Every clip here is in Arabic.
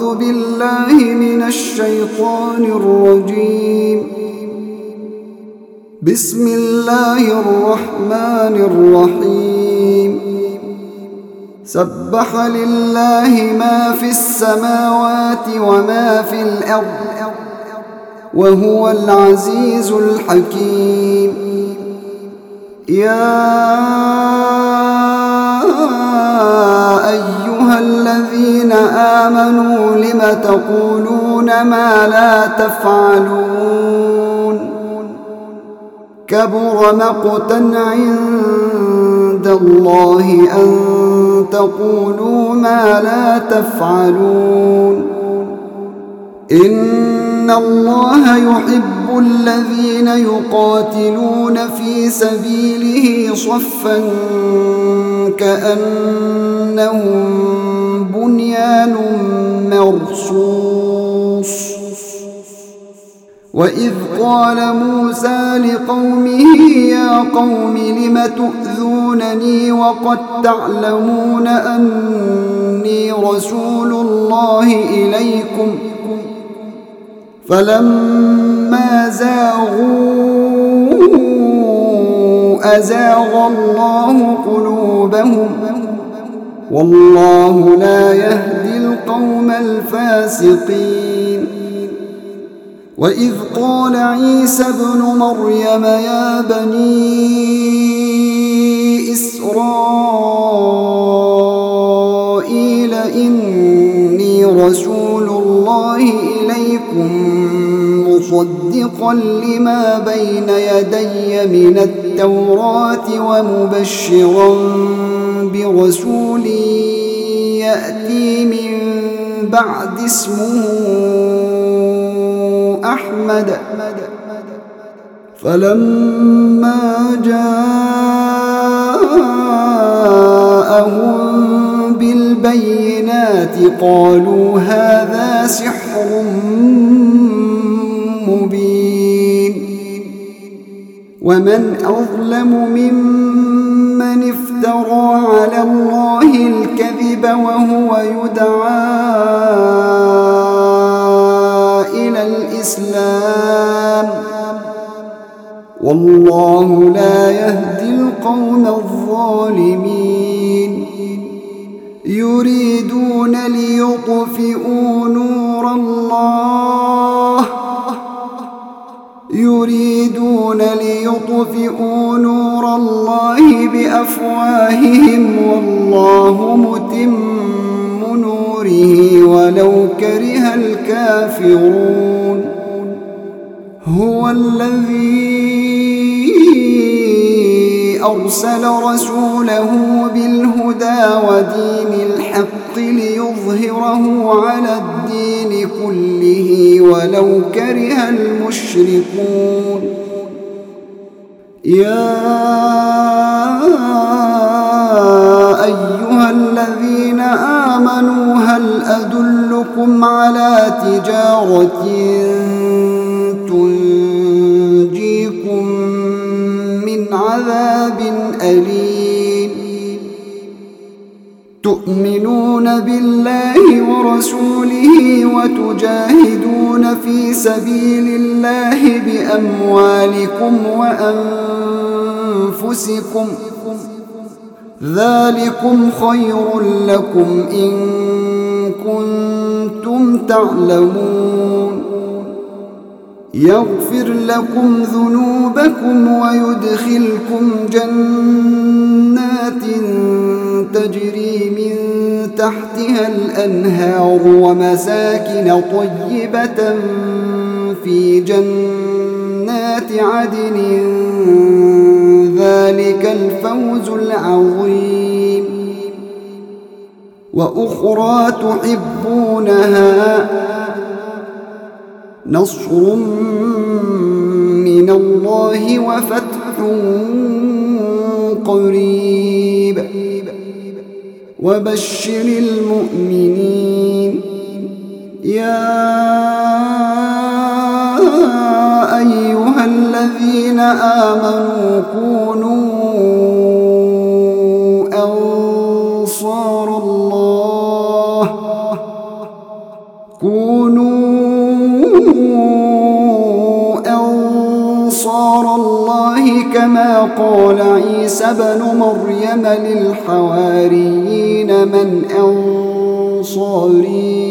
أعوذ بالله من الشيطان الرجيم. بسم الله الرحمن الرحيم. سبح لله ما في السماوات وما في الأرض وهو العزيز الحكيم. يا أيها الذين آمنوا لم تقولون ما لا تفعلون؟ كبر مقتا عند الله أن تقولوا ما لا تفعلون. إن الله يحب الذين يقاتلون في سبيله صفا كأنهم بنيان مرصوص. وإذ قال موسى لقومه يا قوم لم تؤذونني وقد تعلمون أني رسول الله إليكم؟ فلما زاغوا أزاغ الله قلوبهم والله لا يهدي القوم الفاسقين. وإذ قال عيسى ابن مريم يا بني إسرائيل إني رسول الله إليكم مصدقا لما بين يدي من التوراة ومبشرا برسول يأتي من بعد اسمه أحمد. فلما جاءهم بالبينات قالوا هذا سحر مبين. ومن أظلم ممن افترى على الله الكذب وهو يدعى إلى الإسلام والله لا يهدي القوم الظالمين. يريدون ليطفئوا نور الله بأفواههم والله متم نوره ولو كره الكافرون. هو الذي أرسل رسوله بالهدى ودين الحق ليظهره على الدين كله ولو كره المشركون. يا أيها الذين آمنوا هل أدلكم على تجارة تنجيكم من عذاب أليم؟ تؤمنون بالله ورسوله وتجاهدون في سبيل الله بأموالكم وأنفسكم ذلكم خير لكم إن كنتم تعلمون. يغفر لكم ذنوبكم ويدخلكم جنات تجري من تحتها الأنهار ومساكن طيبة في جنات عدن ذلك الفوز العظيم. وأخرى تحبونها نصر من الله وفتح قريب وبشر المؤمنين. يا أيها الذين آمنوا كونوا أنصار الله كونوا أنصار الله كما قال عيسى بن مريم للحواريين من أنصاري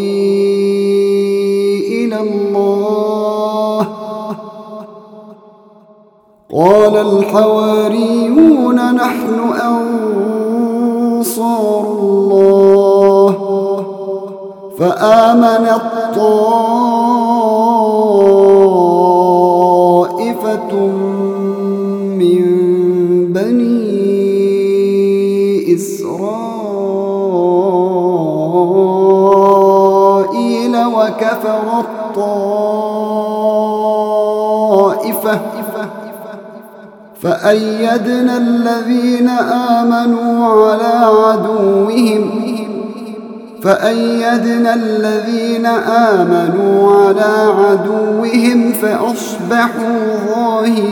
إلى الله قال الحواريون نحن أنصار الله فآمنت طائفة من بني إسرائيل وكفرت طائفة فأيدنا الذين آمنوا على عدوهم فأصبحوا ظاهرين.